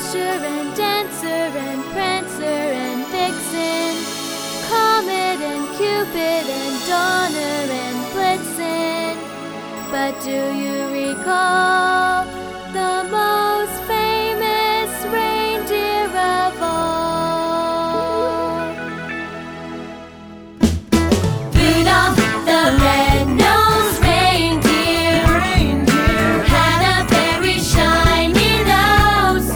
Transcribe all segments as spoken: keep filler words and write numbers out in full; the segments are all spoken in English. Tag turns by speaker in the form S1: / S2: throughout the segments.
S1: Dasher and Dancer and Prancer and Vixen, Comet and Cupid and Donner and Blitzen. But do you recall the most famous reindeer of all? Rudolph the red-nosed reindeer, reindeer had a very shiny nose.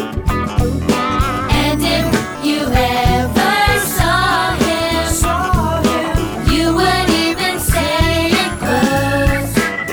S1: And if you ever saw him, saw him you would even say it glows.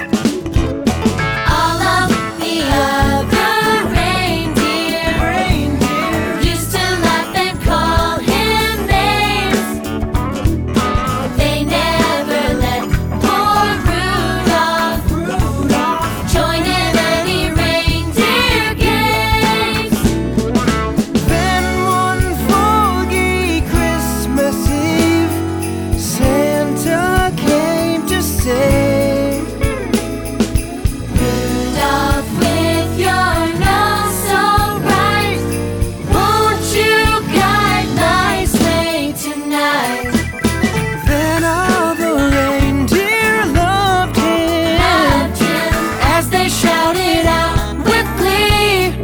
S1: All of the other reindeer, reindeer used to laugh and call him names. They never let poor Rudolph, Rudolph join in any reindeer games.
S2: Then one foggy Christmas Eve, Santa came to say,
S1: Rudolph, with your nose so bright, won't you guide my sleigh tonight?
S2: then all the reindeer loved him,
S1: Loved him as they shouted out with glee.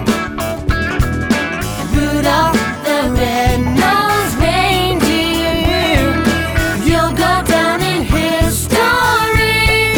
S1: Rudolph the red-nosed reindeer, you'll go down in history.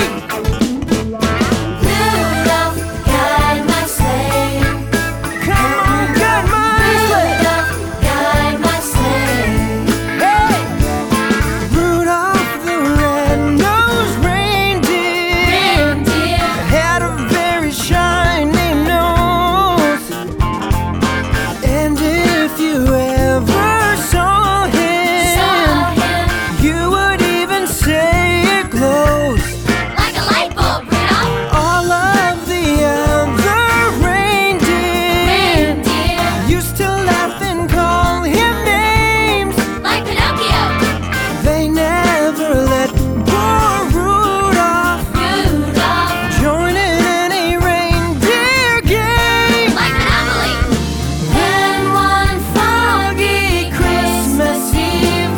S1: Rudolph, guide my sleigh.
S2: come on, guide my sleigh.
S1: Rudolph, guide my sleigh.
S2: Hey! Rudolph the red-nosed reindeer
S1: Reindeer
S2: had a very shiny nose. And if you ever saw him,
S1: saw him
S2: you would even say it glows.
S1: like a light bulb, Rudolph.
S2: All of the other reindeer
S1: Reindeer
S2: used to laugh and call him names.
S1: like Pinocchio.
S2: They never let poor Rudolph
S1: Rudolph
S2: join in any reindeer game.
S1: like Monopoly. Then one foggy Christmas Eve,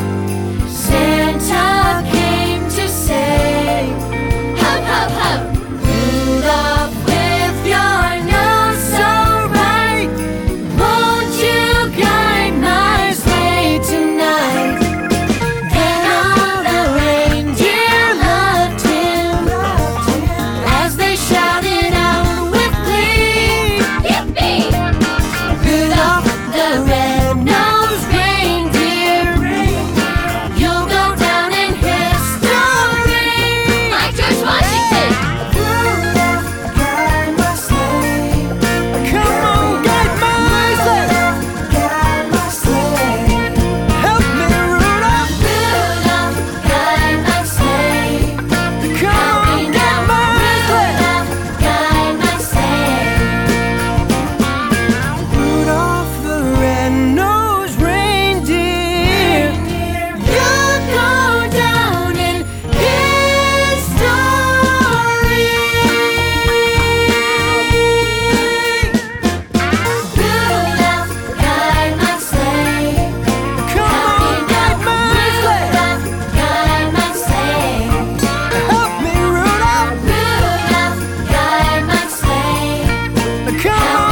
S1: Santa came to say, ho, ho, ho, Rudolph, with your nose so bright, won't you guide my sleigh tonight? Then all the reindeer loved him, as they shouted out with glee. Yippee! Rudolph the red-nosed reindeer, you'll go down in history like George Washington. Rudolph, guide my sleigh.
S2: Come on, guide my sleigh.
S1: Guide my sleigh.
S2: Help me, Rudolph.
S1: Rudolph, guide my sleigh.
S2: Come on, guide my sleigh.
S1: Rudolph, guide my sleigh.
S2: Rudolph the red-nosed reindeer.
S1: You'll go down in history. Rudolph, guide my sleigh.
S2: Come on, guide my sleigh.
S1: Rudolph, guide my sleigh.
S2: Help me, Rudolph.
S1: Rudolph, guide my sleigh.
S2: Come on,